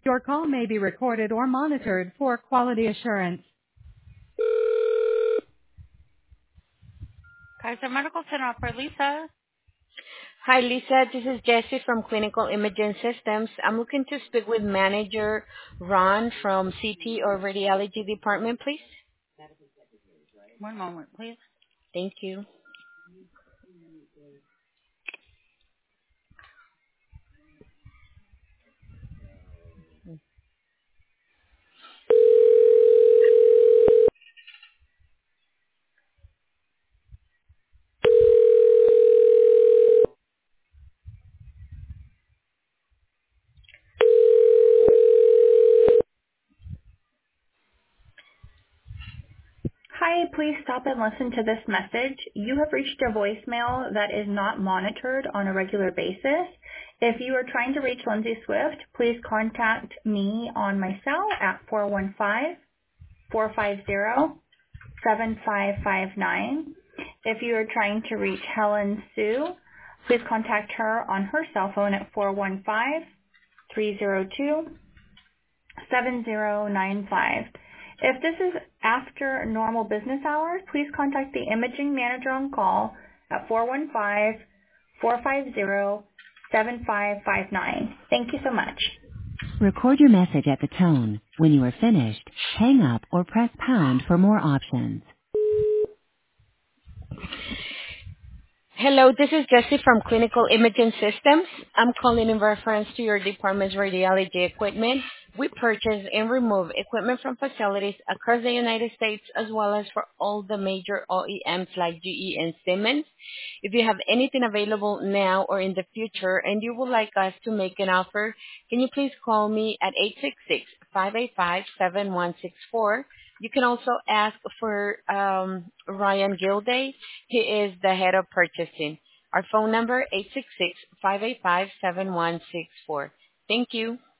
Your call may be recorded or monitored for quality assurance. Kaiser Medical Center for Lisa. Hi, Lisa. This is Jessie from Clinical Imaging Systems. I'm looking to speak with Manager Ron from CT or Radiology Department, please. One moment, please. Thank you. Hi, please stop and listen to this message. You have reached a voicemail that is not monitored on a regular basis. If you are trying to reach Lindsay Swift, please contact me on my cell at 415-450-7559. If you are trying to reach Helen Sue, please contact her on her cell phone at 415-302-7095. If this is after normal business hours, please contact the imaging manager on call at 415-450-7559. Thank you so much. Record your message at the tone. When you are finished, hang up or press pound for more options. Hello, this is Jessie from Clinical Imaging Systems. I'm calling in reference to your department's radiology equipment. We purchase and remove equipment from facilities across the United States as well as for all the major OEMs like GE and Siemens. If you have anything available now or in the future and you would like us to make an offer, can you please call me at 866-585-7164. You can also ask for Ryan Gilday. He is the head of purchasing. Our phone number, 866-585-7164. Thank you.